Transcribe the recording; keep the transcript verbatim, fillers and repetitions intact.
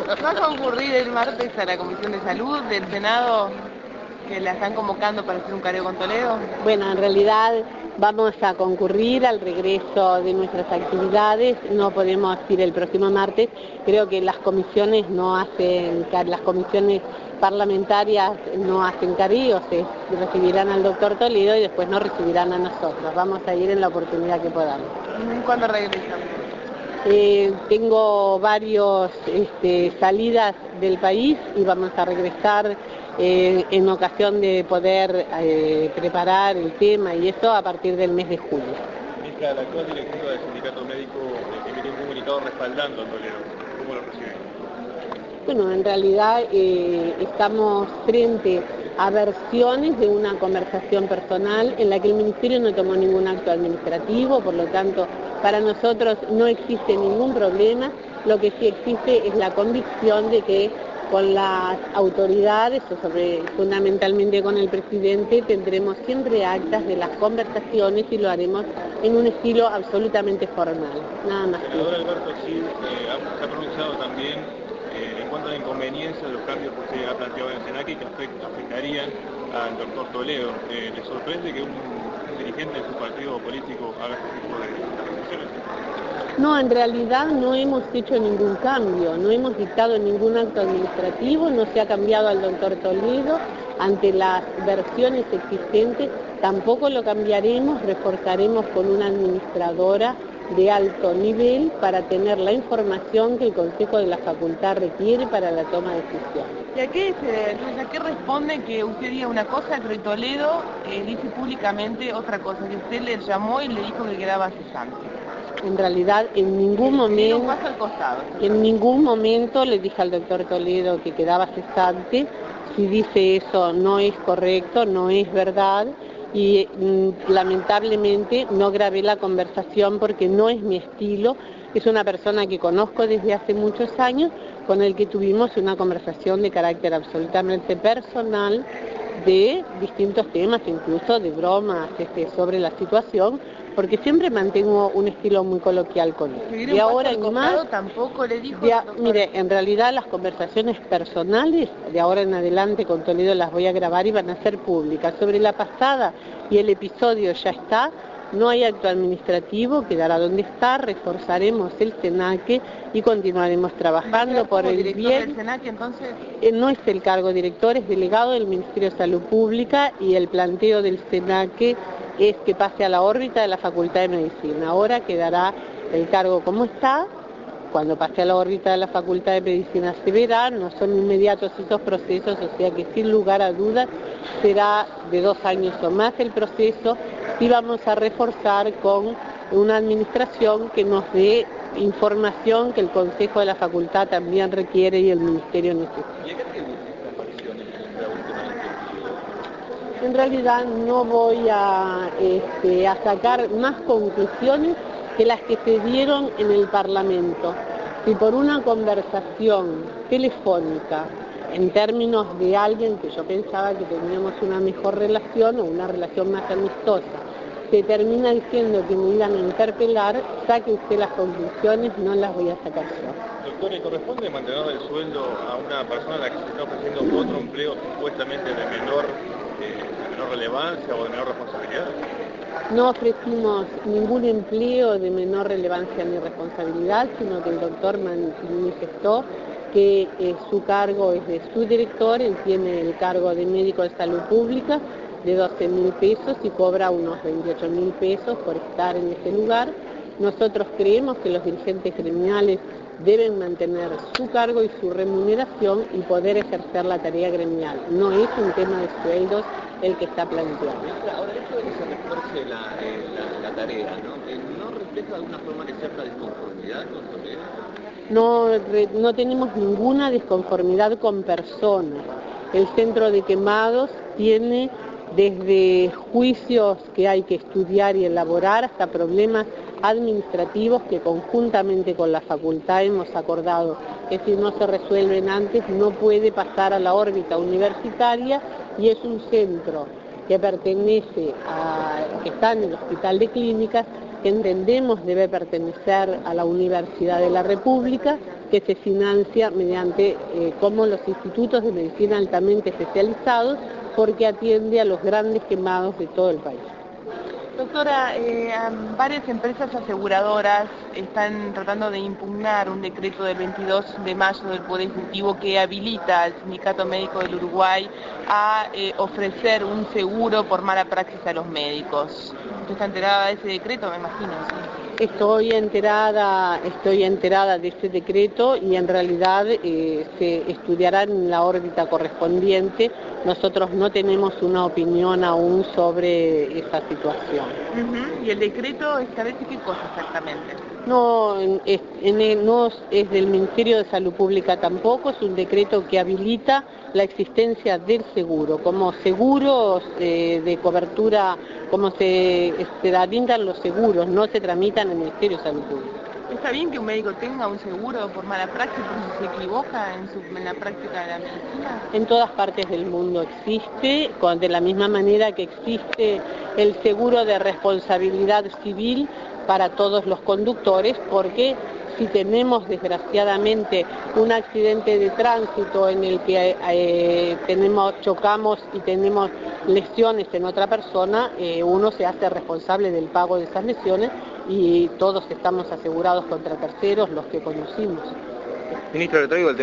¿Va a concurrir el martes a la Comisión de Salud del Senado, que la están convocando para hacer un careo con Toledo? Bueno, en realidad vamos a concurrir al regreso de nuestras actividades, no podemos ir el próximo martes, creo que las comisiones no hacen, las comisiones parlamentarias no hacen careos, se recibirán al doctor Toledo y después nos recibirán a nosotros, vamos a ir en la oportunidad que podamos. ¿Cuándo regresan? Eh, tengo varios este, salidas del país y vamos a regresar eh, en ocasión de poder eh, preparar el tema y eso a partir del mes de julio. Ministra, la actual directiva del sindicato médico emitió un comunicado respaldando a Toledo. ¿Cómo lo recibe? Bueno, en realidad eh, estamos frente a versiones de una conversación personal en la que el Ministerio no tomó ningún acto administrativo, por lo tanto, para nosotros no existe ningún problema, lo que sí existe es la convicción de que con las autoridades, o sobre, fundamentalmente con el presidente, tendremos siempre actas de las conversaciones y lo haremos en un estilo absolutamente formal, nada más. El senador Alberto Cid eh, se ha pronunciado también eh, en cuanto a la inconveniencia de los cambios que usted ha planteado en el SENACE que afect, afectarían al doctor Toledo. Eh, ¿Le sorprende que un dirigente de su partido político haga este tipo de reflexiones? No, en realidad no hemos hecho ningún cambio, no hemos dictado ningún acto administrativo, no se ha cambiado al doctor Toledo ante las versiones existentes, tampoco lo cambiaremos, reforzaremos con una administradora de alto nivel para tener la información que el Consejo de la Facultad requiere para la toma de decisiones. ¿Y a qué, se, a qué responde que usted diga una cosa, pero Toledo eh, dice públicamente otra cosa, que usted le llamó y le dijo que quedaba cesante? En realidad, en ningún momento, al costado, en ningún momento le dije al doctor Toledo que quedaba cesante. Si dice eso no es correcto, no es verdad y mm, lamentablemente no grabé la conversación porque no es mi estilo. Es una persona que conozco desde hace muchos años, con el que tuvimos una conversación de carácter absolutamente personal de distintos temas, incluso de bromas este, sobre la situación, porque siempre mantengo un estilo muy coloquial con él. De ahora en más, tampoco le dijo. De a, mire, en realidad las conversaciones personales de ahora en adelante con Toledo las voy a grabar y van a ser públicas. Sobre la pasada y el episodio ya está. No hay acto administrativo, quedará donde está, reforzaremos el SENACE y continuaremos trabajando por el bien. ¿Del SENACE, entonces? Eh, no es el cargo director, es delegado del Ministerio de Salud Pública y el planteo del SENACE es que pase a la órbita de la Facultad de Medicina. Ahora quedará el cargo como está. Cuando pase a la órbita de la Facultad de Medicina se verá, no son inmediatos esos procesos, o sea que sin lugar a dudas será de dos años o más el proceso y vamos a reforzar con una administración que nos dé información que el Consejo de la Facultad también requiere y el Ministerio necesita. ¿Y a qué atribuye estas apariciones en la última noticia? En realidad no voy a, este, a sacar más conclusiones que las que se dieron en el Parlamento. Si por una conversación telefónica, en términos de alguien que yo pensaba que teníamos una mejor relación o una relación más amistosa, se termina diciendo que me iban a interpelar, saque usted las conclusiones, no las voy a sacar yo. Doctor, ¿le corresponde mantener el sueldo a una persona a la que se está ofreciendo otro empleo supuestamente de menor, eh, de menor relevancia o de menor responsabilidad? No ofrecimos ningún empleo de menor relevancia ni responsabilidad, sino que el doctor manifestó que eh, su cargo es de su director, él tiene el cargo de médico de salud pública de doce mil pesos y cobra unos veintiocho mil pesos por estar en ese lugar. Nosotros creemos que los dirigentes gremiales deben mantener su cargo y su remuneración y poder ejercer la tarea gremial. No es un tema de sueldos el que está planteado. Ahora, esto de que se refuerce la, eh, la, la tarea, ¿no? ¿no refleja de alguna forma que cierta desconformidad con Toledo? No, no tenemos ninguna desconformidad con personas. El centro de quemados tiene desde juicios que hay que estudiar y elaborar hasta problemas administrativos que conjuntamente con la facultad hemos acordado que si no se resuelven antes no puede pasar a la órbita universitaria y es un centro que pertenece a, que está en el Hospital de Clínicas que entendemos debe pertenecer a la Universidad de la República, que se financia mediante eh, como los institutos de medicina altamente especializados, porque atiende a los grandes quemados de todo el país. Doctora, eh, varias empresas aseguradoras están tratando de impugnar un decreto del veintidós de mayo del Poder Ejecutivo que habilita al Sindicato Médico del Uruguay a eh, ofrecer un seguro por mala praxis a los médicos. ¿Usted está enterada de ese decreto, me imagino? ¿Sí? Estoy enterada, estoy enterada de ese decreto y en realidad eh, se estudiará en la órbita correspondiente. Nosotros no tenemos una opinión aún sobre esa situación. Uh-huh. ¿Y el decreto establece qué cosa exactamente? No, es, en, no es del Ministerio de Salud Pública tampoco, es un decreto que habilita la existencia del seguro, como seguros eh, de cobertura, como se, se brindan los seguros, no se tramitan en el Ministerio de Salud Pública. ¿Está bien que un médico tenga un seguro por mala praxis, porque se equivoca en, su, en la práctica de la medicina? En todas partes del mundo existe, con, de la misma manera que existe el seguro de responsabilidad civil para todos los conductores, porque si tenemos desgraciadamente un accidente de tránsito en el que eh, tenemos, chocamos y tenemos lesiones en otra persona, eh, uno se hace responsable del pago de esas lesiones y todos estamos asegurados contra terceros, los que conducimos. Ministro, le traigo el tema.